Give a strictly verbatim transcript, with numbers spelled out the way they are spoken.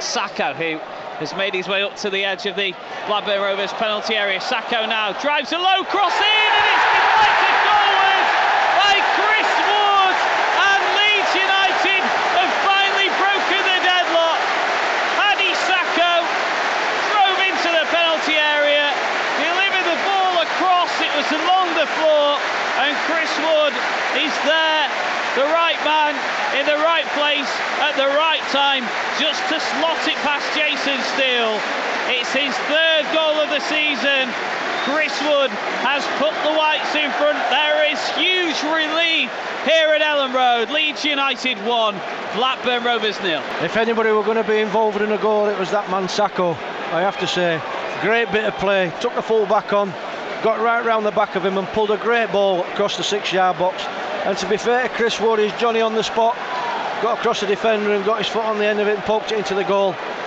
Sakho, who has made his way up to the edge of the Blackburn Rovers penalty area. Sakho now drives a low cross in, and it's deflected goalwards by Chris Wood, and Leeds United have finally broken the deadlock. Hadi Sakho drove into the penalty area, delivered the ball across, it was along the floor, and Chris Wood is there, the right man in the right place at the right time, just to slot it past Jason Steele. It's his third goal of the season. Chris Wood has put the Whites in front. There is huge relief here at Elland Road. Leeds United one, Blackburn Rovers nil. If anybody were going to be involved in a goal, it was that man Sakho, I have to say. Great bit of play, took the full back on, got right round the back of him and pulled a great ball across the six yard box. And to be fair to Chris Wood, he's Johnny on the spot, got across the defender and got his foot on the end of it and poked it into the goal.